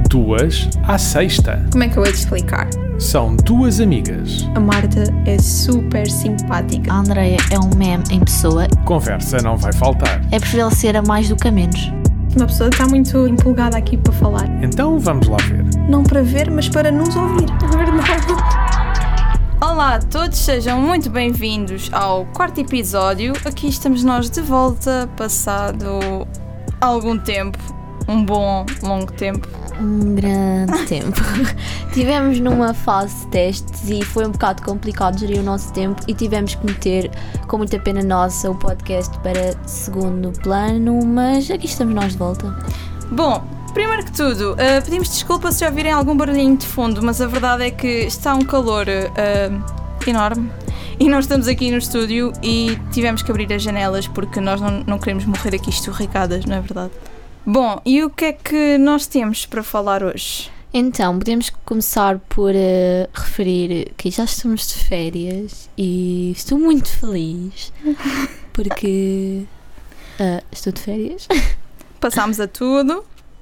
duas à sexta. Como é que eu hei de explicar? São duas amigas. A Marta é super simpática. A Andreia é um meme em pessoa. Conversa não vai faltar. É preferível ser a mais do que a menos. Uma pessoa está muito empolgada aqui para falar. Então vamos lá ver. Não para ver, mas para nos ouvir. É verdade. Olá a todos, sejam muito bem-vindos ao quarto episódio. Aqui estamos nós de volta, passado algum tempo, um bom, longo tempo. Um grande tempo. Tivemos numa fase de testes e foi um bocado complicado gerir o nosso tempo e tivemos que meter, com muita pena nossa, o podcast para segundo plano, mas aqui estamos nós de volta. Bom, primeiro que tudo, pedimos desculpa se já ouvirem algum barulhinho de fundo, mas a verdade é que está um calor enorme e nós estamos aqui no estúdio e tivemos que abrir as janelas porque nós não queremos morrer aqui esturricadas, não é verdade? Bom, e o que é que nós temos para falar hoje? Então, podemos começar por referir que já estamos de férias e estou muito feliz porque estou de férias. Passámos a tudo,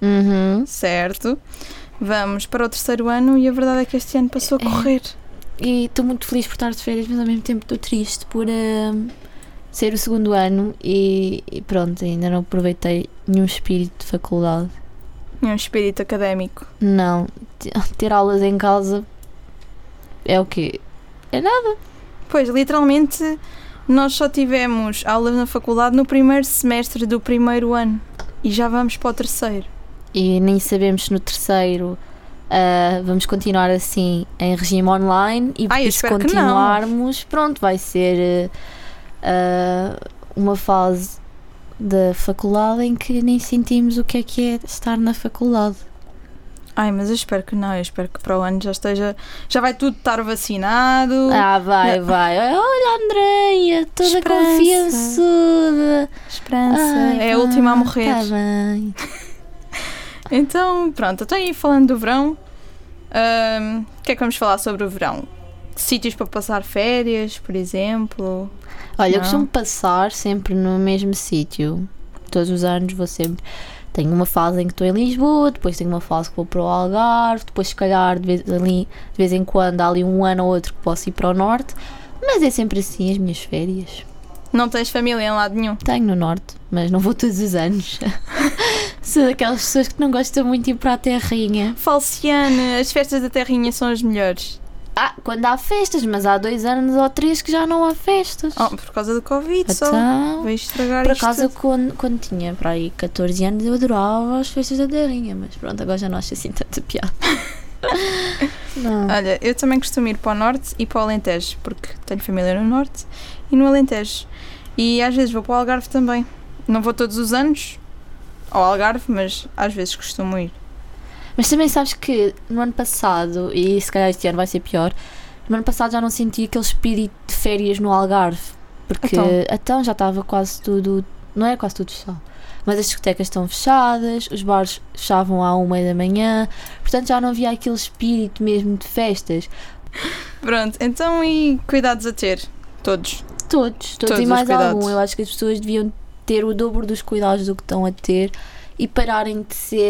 certo? Vamos para o terceiro ano e a verdade é que este ano passou a correr. E estou muito feliz por estar de férias, mas ao mesmo tempo estou triste por ser o segundo ano e pronto, ainda não aproveitei nenhum espírito de faculdade. Nenhum espírito académico. Não, ter aulas em casa é o quê? É nada. Pois, literalmente, nós só tivemos aulas na faculdade no primeiro semestre do primeiro ano e já vamos para o terceiro. E nem sabemos se no terceiro vamos continuar assim em regime online e se continuarmos, pronto, vai ser uma fase da faculdade em que nem sentimos o que é estar na faculdade. Ai, mas eu espero que não, eu espero que para o ano já vai tudo estar vacinado. Vai. Olha, Andreia, toda confiançuda. Esperança, é a última a morrer. Tá bem. Então, pronto, estou aí falando do verão. O que é que vamos falar sobre o verão? Sítios para passar férias, por exemplo? Olha, eu costumo passar sempre no mesmo sítio. Todos os anos vou sempre. Tenho uma fase em que estou em Lisboa, depois tenho uma fase que vou para o Algarve, depois se calhar de vez em quando há ali um ano ou outro que posso ir para o Norte, mas é sempre assim as minhas férias. Não tens família em lado nenhum? Tenho no Norte, mas não vou todos os anos. Sou daquelas pessoas que não gostam muito de ir para a terrinha. Falciane, as festas da terrinha são as melhores. Quando há festas, mas há 2 anos ou 3 que já não há festas. Por causa do Covid, então, só veio estragar por isto. Por acaso, quando tinha para aí 14 anos, eu adorava as festas da terrinha, mas pronto, agora já não acho assim tanta piada. Não. Olha, eu também costumo ir para o Norte e para o Alentejo, porque tenho família no Norte e no Alentejo. E às vezes vou para o Algarve também. Não vou todos os anos ao Algarve, mas às vezes costumo ir. Mas também sabes que no ano passado, e se calhar este ano vai ser pior, no ano passado já não senti aquele espírito de férias no Algarve, porque então já estava quase tudo, não é quase tudo fechado, mas as discotecas estão fechadas, os bares fechavam à 1h da manhã, portanto já não havia aquele espírito mesmo de festas. Pronto, então e cuidados a ter? Todos e mais algum. Eu acho que as pessoas deviam ter o dobro dos cuidados do que estão a ter e pararem de ser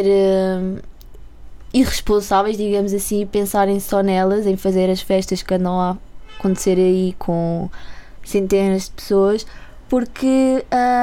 irresponsáveis, digamos assim, e pensarem só nelas, em fazer as festas que andam a acontecer aí com centenas de pessoas, porque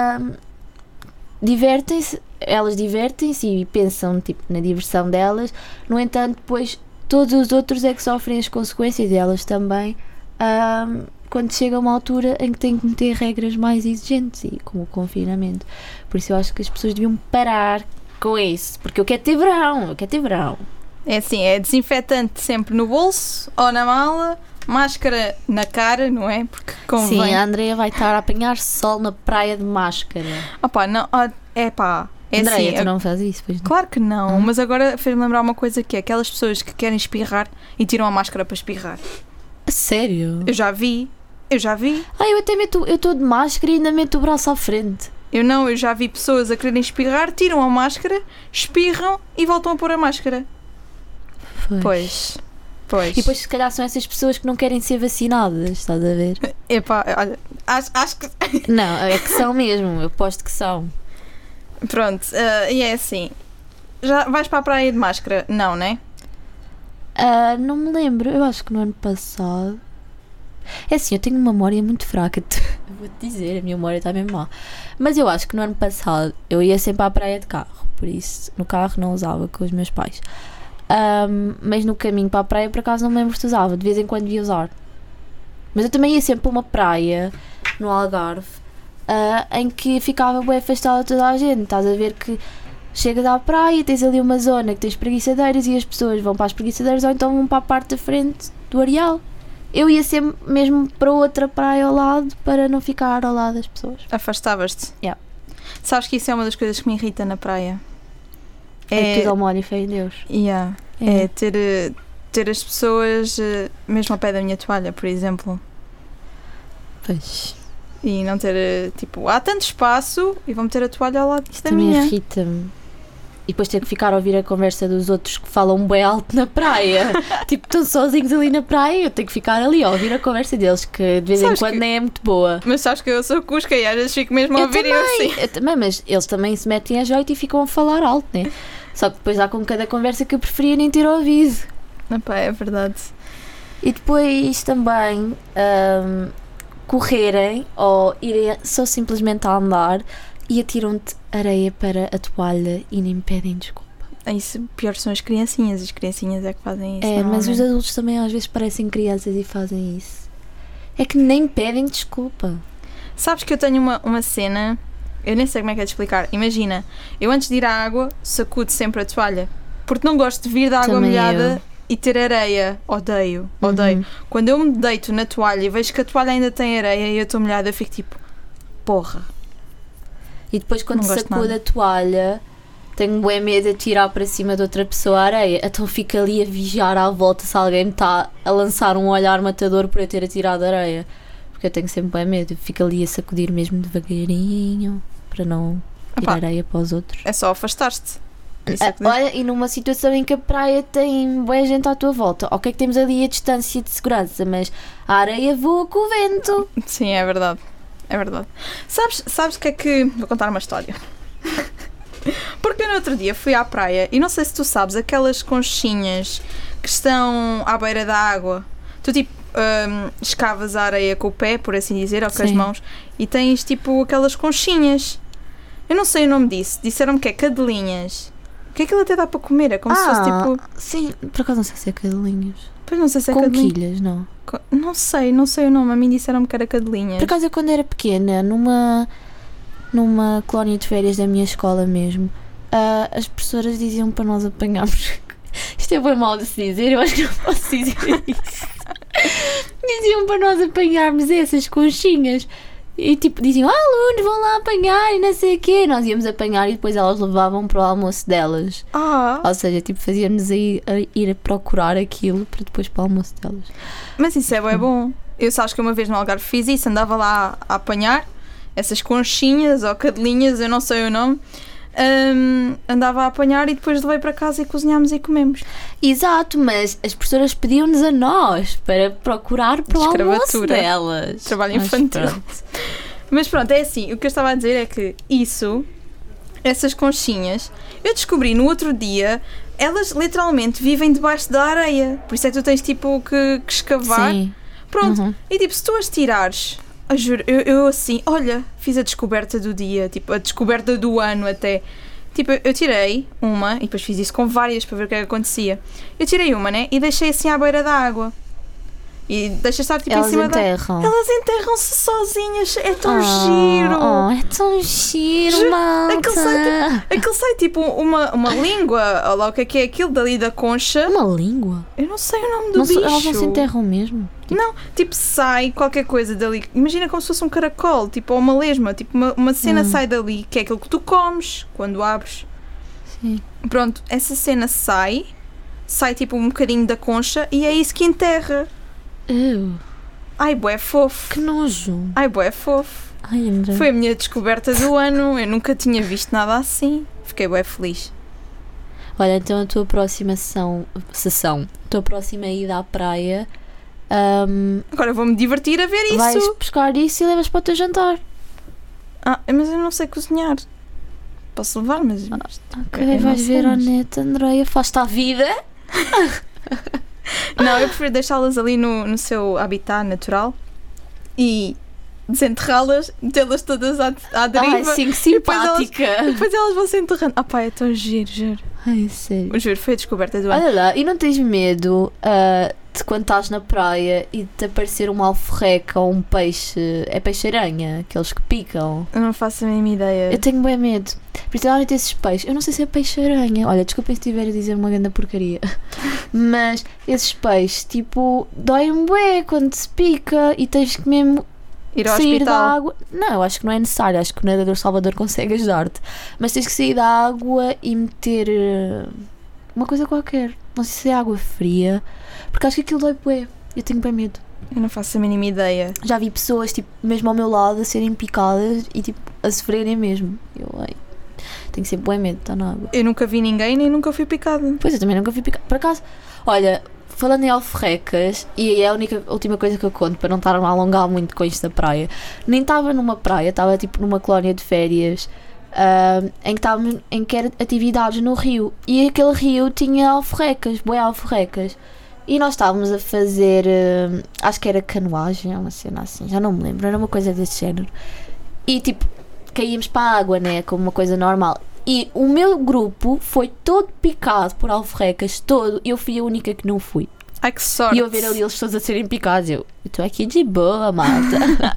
elas divertem-se e pensam tipo, na diversão delas, no entanto depois todos os outros é que sofrem as consequências e elas também, quando chega uma altura em que têm que meter regras mais exigentes, e como o confinamento. Por isso eu acho que as pessoas deviam parar com isso, porque eu quero ter verão. É assim, é desinfetante sempre no bolso ou na mala, máscara na cara, não é? Porque convém. Sim, a Andreia vai estar a apanhar sol na praia de máscara. Não, é Andreia, assim, tu não fazes isso, pois não? Claro que não, mas agora fez-me lembrar uma coisa que é aquelas pessoas que querem espirrar e tiram a máscara para espirrar. A sério? Eu já vi. Eu estou de máscara e ainda meto o braço à frente. Eu já vi pessoas a quererem espirrar, tiram a máscara, espirram e voltam a pôr a máscara. Pois. E depois se calhar são essas pessoas que não querem ser vacinadas, estás a ver? Olha, acho que... Não, é que são mesmo, eu aposto que são. Pronto, e é assim, já vais para a praia de máscara? Não, né? Não me lembro, eu acho que no ano passado. É assim, eu tenho uma memória muito fraca. Eu vou-te dizer, a minha memória está mesmo má. Mas eu acho que no ano passado eu ia sempre à praia de carro. Por isso, no carro não usava com os meus pais. Mas no caminho para a praia, por acaso, não me lembro se usava. De vez em quando ia usar. Mas eu também ia sempre para uma praia, no Algarve, em que ficava bem afastada de toda a gente. Estás a ver que chegas à praia, tens ali uma zona que tens preguiçadeiras e as pessoas vão para as preguiçadeiras ou então vão para a parte da frente do areal. Eu ia sempre mesmo para outra praia ao lado para não ficar ao lado das pessoas. Afastavas-te? Yeah. Sabes que isso é uma das coisas que me irrita na praia. É tudo ao molho e fé em Deus. Yeah. É ter as pessoas mesmo ao pé da minha toalha, por exemplo. Pois. E não ter, tipo, há tanto espaço e vão meter a toalha ao lado da Também minha. irrita-me. E depois ter que ficar a ouvir a conversa dos outros que falam bem alto na praia. Tipo, estão sozinhos ali na praia, eu tenho que ficar ali a ouvir a conversa deles, que de vez Sabes em quando que- nem é muito boa. Mas sabes que eu sou cusca e às vezes fico mesmo a Eu ouvir e eu assim. Eu também, mas eles também se metem a jeito e ficam a falar alto, né? Só que depois há com cada conversa que eu preferia nem ter ouvido. Epá, é verdade. E depois também correrem ou irem só simplesmente a andar e atiram-te areia para a toalha e nem pedem desculpa. Isso, pior são as criancinhas é que fazem isso. É, mas os normalmente. adultos também às vezes parecem crianças e fazem isso. É que nem pedem desculpa. Sabes que eu tenho uma cena, eu nem sei como é que é de explicar. Imagina, eu antes de ir à água sacudo sempre a toalha, porque não gosto de vir da água Também molhada e ter areia. Odeio. Quando eu me deito na toalha e vejo que a toalha ainda tem areia e eu estou molhada, eu fico tipo, porra. E depois quando Não gosto sacudo nada. a toalha, tenho bué medo de tirar para cima de outra pessoa a areia. Então fico ali a vigiar à volta se alguém me está a lançar um olhar matador por eu ter atirado areia. Porque eu tenho sempre bué medo. Fico ali a sacudir mesmo devagarinho para não tirar Epá. areia para os outros. É só afastar-te. Isso é que diz. Olha, e numa situação em que a praia tem boa gente à tua volta, ok que temos ali a distância de segurança, mas a areia voa com o vento. Sim, é verdade. É verdade. Sabes que é que... Vou contar uma história. Porque eu no outro dia fui à praia e não sei se tu sabes, aquelas conchinhas que estão à beira da água. Tu tipo escavas a areia com o pé, por assim dizer, ou com as Sim. mãos, e tens tipo aquelas conchinhas. Eu não sei o nome disso. Disseram-me que é cadelinhas. Que aquilo até dá para comer, é como se fosse tipo... Sim, por acaso não sei se é cadelinhos. Pois não sei se é cadelinha. Conquilhas, não. Não sei o nome. A mim disseram-me que era cadelinhas. Por acaso eu quando era pequena, numa colónia de férias da minha escola mesmo, as professoras diziam para nós apanharmos. Isto é bem mal de se dizer, eu acho que não posso dizer isso. Diziam para nós apanharmos essas conchinhas. E tipo, diziam, alunos, vão lá apanhar e não sei o quê. Nós íamos apanhar e depois elas levavam para o almoço delas. Ou seja, tipo, fazíamos a ir a procurar aquilo para depois para o almoço delas. Mas isso é bem bom. Eu sabes que uma vez no Algarve fiz isso, andava lá a apanhar essas conchinhas ou cadelinhas, eu não sei o nome. Andava a apanhar e depois levei para casa e cozinhámos e comemos. Exato, mas as professoras pediam-nos a nós para procurar para o almoço Escravatura. delas. Trabalho Mas infantil. pronto. Mas pronto, é assim, o que eu estava a dizer é que essas conchinhas, eu descobri no outro dia, elas literalmente vivem debaixo da areia. Por isso é que tu tens tipo que escavar. Sim. Pronto, Uhum. e tipo, se tu as tirares, eu juro, eu assim, olha, fiz a descoberta do dia, tipo, a descoberta do ano até. Tipo, eu tirei uma, e depois fiz isso com várias para ver o que é que acontecia. Eu tirei uma, né, e deixei assim à beira da água. E deixa estar tipo Elas em cima enterram. Elas enterram-se sozinhas, é tão Oh, giro. Oh, é tão giro, Juro, malta. Aquilo sai tipo uma língua, ou lá o que é aquilo dali da concha. Uma língua? Eu não sei o nome do Não bicho. elas não se enterram mesmo? Não, tipo, sai qualquer coisa dali. Imagina como se fosse um caracol, tipo, ou uma lesma. Tipo, uma cena sai dali, que é aquilo que tu comes quando abres. Sim. Pronto, essa cena sai tipo um bocadinho da concha e é isso que enterra. Ai, bué fofo. Que nojo. Ai, bué fofo. Ai, André. Foi a minha descoberta do ano. Eu nunca tinha visto nada assim. Fiquei bué feliz. Olha, então a tua próxima sessão, a tua próxima ida à praia, Agora vou-me divertir a ver isso. vais buscar isso e levas para o teu jantar. Ah, mas eu não sei cozinhar. posso levar, mas... Ok, vais ver a net, Andreia, faz-te à vida. Não, eu prefiro deixá-las ali no seu habitat natural e desenterrá-las, metê-las todas à deriva. Ai, sim, que simpática. Depois elas vão se enterrando. Ah pá, é tão giro, juro. Ai, sério. Juro, foi a descoberta do ano. Olha lá, e não tens medo de quando estás na praia e de aparecer uma alforreca ou um peixe, é peixe-aranha, aqueles que picam? Eu não faço a mínima ideia. Eu tenho bem medo. Principalmente esses peixes. Eu não sei se é peixe-aranha. Olha, desculpem se estiver a dizer uma grande porcaria. Mas esses peixes, tipo, doem bué quando se pica e tens que mesmo Ir ao sair hospital. da água. Não, eu acho que não é necessário. Acho que o nadador Salvador consegue ajudar-te. Mas tens que sair da água e meter uma coisa qualquer. Não sei se é água fria. Porque acho que aquilo dói bué. Eu tenho bem medo. Eu não faço a mínima ideia. Já vi pessoas, tipo, mesmo ao meu lado a serem picadas e, tipo, a sofrerem mesmo. Tenho sempre bem medo de estar na água. Eu nunca vi ninguém nem nunca fui picada. Pois, eu também nunca fui picada. Por acaso, olha, falando em alforrecas, e é a última coisa que eu conto para não estar a alongar muito com isto da praia, nem estava numa praia, estava tipo numa colónia de férias em que era atividades no rio, e aquele rio tinha alforrecas, bué alforrecas, e nós estávamos a fazer, acho que era canoagem, uma cena assim, já não me lembro, era uma coisa desse género, e tipo, caímos para a água, né, como uma coisa normal. E o meu grupo foi todo picado por alforrecas, todo. Eu fui a única que não fui. Ai, que sorte. E eu ver ali eles todos a serem picados. Eu estou aqui de boa, malta.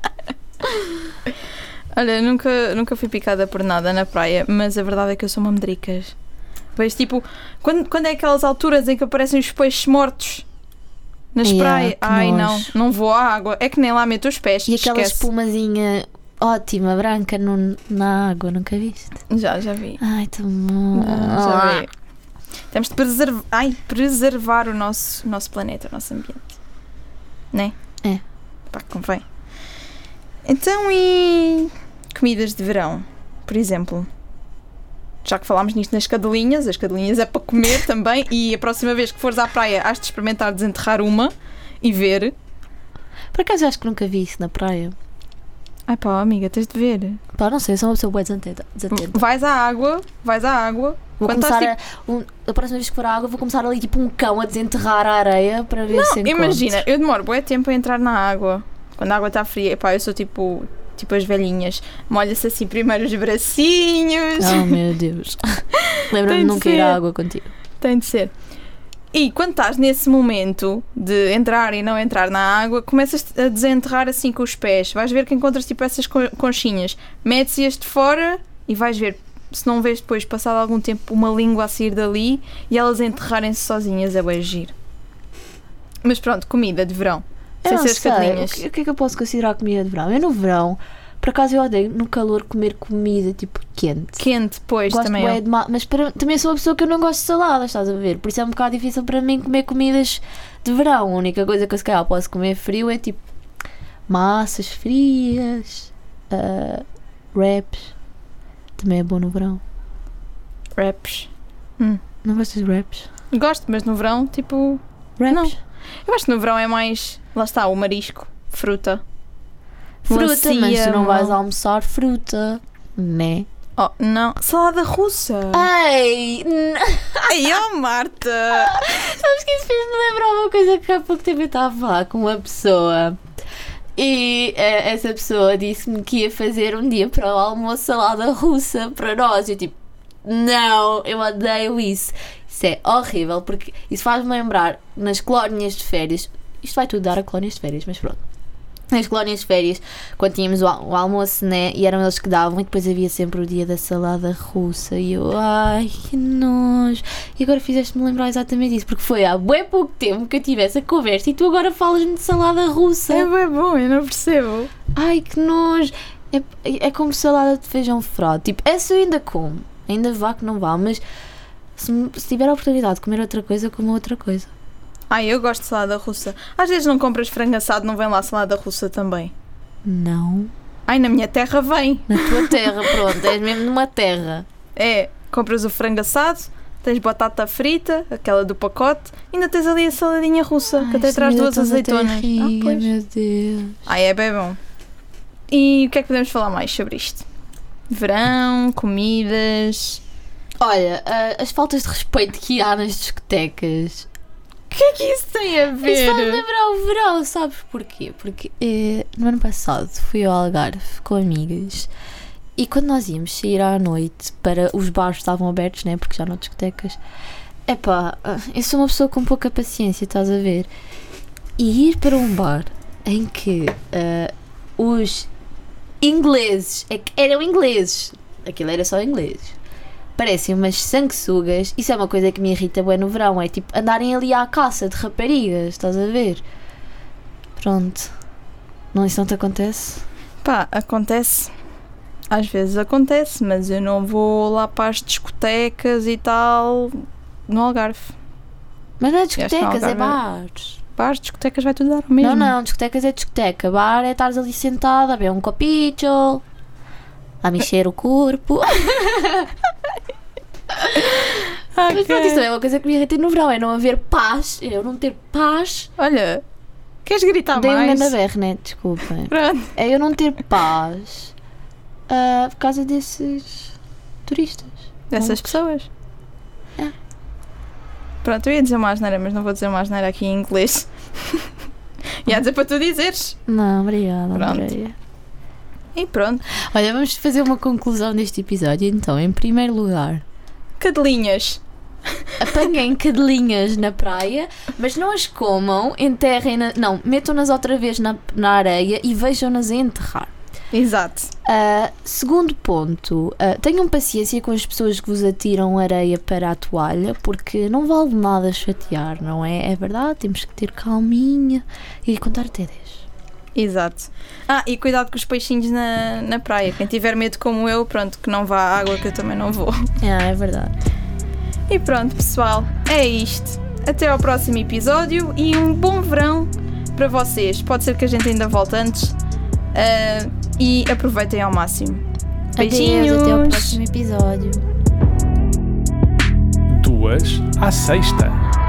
Olha, nunca fui picada por nada na praia, mas a verdade é que eu sou uma medricas. Pois, tipo, quando é aquelas alturas em que aparecem os peixes mortos nas praias, ai não vou à água. É que nem lá meto os pés. E aquela esquece. espumazinha ótima, branca na água, nunca viste? Já vi. Ai, tão bom. Já vi. Temos de preservar o nosso planeta, o nosso ambiente. Né? É. Pá, convém. Então, e comidas de verão, por exemplo? Já que falámos nisto nas cadelinhas, as cadelinhas é para comer também, e a próxima vez que fores à praia has de experimentar desenterrar uma e ver. Por acaso acho que nunca vi isso na praia. Ai pá, amiga, tens de ver. Pá, não sei, eu sou uma pessoa boa desatenta. Vais à água. Vou Quando começar estás, a próxima vez que for à água, vou começar ali tipo um cão a desenterrar a areia para ver se encontro. Imagina, eu demoro bué tempo a entrar na água. Quando a água está fria, pá, eu sou tipo as velhinhas. Molha-se assim primeiro os bracinhos. Oh meu Deus. Lembra-me de nunca ir à água contigo. Tem de ser. E quando estás nesse momento de entrar e não entrar na água, começas a desenterrar assim com os pés. Vais ver que encontras tipo essas conchinhas. Metes-as de fora e vais ver, se não vês depois, passado algum tempo, uma língua a sair dali e elas enterrarem-se sozinhas. É bem giro. Mas pronto, comida de verão. Sem ser as cadelinhas. O que é que eu posso considerar comida de verão? Eu no verão, por acaso eu odeio no calor comer comida tipo quente. Quente, pois, Gosto também bué de mas também sou uma pessoa que eu não gosto de saladas, estás a ver? Por isso é um bocado difícil para mim comer comidas de verão. A única coisa que eu se calhar posso comer frio é tipo massas frias, wraps. Também é bom no verão. Wraps. Não gostas de wraps? Gosto, mas no verão, tipo... Wraps? Não. Eu acho que no verão é mais... Lá está, o marisco, fruta. Fruta, Melancia, mas tu não vais almoçar fruta, né? Oh, não. Salada russa. Ai! Ai, oh, Marta! Sabes que isso fez-me lembrar uma coisa que há pouco tempo eu estava a falar com uma pessoa e essa pessoa disse-me que ia fazer um dia para o almoço salada russa para nós. Eu tipo, não, eu odeio isso. Isso é horrível porque isso faz-me lembrar nas colónias de férias. Isto vai tudo dar a colónias de férias, mas pronto. Nas colónias de férias, quando tínhamos o almoço, né? E eram eles que davam, e depois havia sempre o dia da salada russa. E eu, ai, que nojo. E agora fizeste-me lembrar exatamente isso, porque foi há bem pouco tempo que eu tive essa conversa e tu agora falas-me de salada russa. É bem bom, eu não percebo. Ai, que nojo. É como salada de feijão frado. Tipo, essa eu ainda como. Ainda vá que não vá, mas se tiver a oportunidade de comer outra coisa, como outra coisa. Ai, eu gosto de salada russa. Às vezes não compras frango assado, não vem lá salada russa também? Não. Ai, na minha terra vem. Na tua terra, pronto, és mesmo numa terra. É, compras o frango assado, tens batata frita, aquela do pacote, e ainda tens ali a saladinha russa, que até traz duas azeitonas. Pois. Meu Deus. Ai, é bem bom. E o que é que podemos falar mais sobre isto? Verão, comidas. Olha, as faltas de respeito que há nas discotecas. O que é que isso tem a ver? Isso faz lembrar o verão, sabes porquê? Porque no ano passado fui ao Algarve com amigas e quando nós íamos sair à noite para os bares estavam abertos, né? Porque já não há discotecas. Epá, eu sou uma pessoa com pouca paciência, estás a ver? E ir para um bar em que os ingleses, é que eram ingleses, aquilo era só ingleses, parecem umas sanguessugas. Isso é uma coisa que me irrita bem no verão, é tipo andarem ali à caça de raparigas, estás a ver? Pronto. Não, isso não te acontece? Pá, acontece. Às vezes acontece, mas eu não vou lá para as discotecas e tal no Algarve. Mas não é discotecas, é Algarve bares. Bares, discotecas vai tudo dar o mesmo. Não, discotecas é discoteca. Bar é estares ali sentada a beber um copito, a mexer o corpo. Mas pronto, isso é uma coisa que me irrita no verão, é não haver paz, eu não ter paz. Olha, queres gritar Dei mais? um grande berro, né? Desculpem. Pronto. É eu não ter paz por causa desses turistas. Dessas pessoas? É. Pronto, eu ia dizer uma asneira, mas não vou dizer uma asneira aqui em inglês. Ia dizer para tu dizeres. Não, obrigada, Pronto. Andréia. E pronto. Olha, vamos fazer uma conclusão deste episódio. Então, em primeiro lugar, Cadelinhas. apanhem cadelinhas na praia, mas não as comam, enterrem, não, metam-nas outra vez na areia e vejam-nas a enterrar. Exato. Segundo ponto, tenham paciência com as pessoas que vos atiram areia para a toalha, porque não vale nada chatear, não é? É verdade, temos que ter calminha e contar até 10. Exato. E cuidado com os peixinhos na praia. Quem tiver medo como eu, pronto, que não vá à água, que eu também não vou. É verdade. E pronto, pessoal, é isto. Até ao próximo episódio e um bom verão para vocês. Pode ser que a gente ainda volte antes. E aproveitem ao máximo. Beijinhos. Adeus, até ao próximo episódio. 2 à sexta.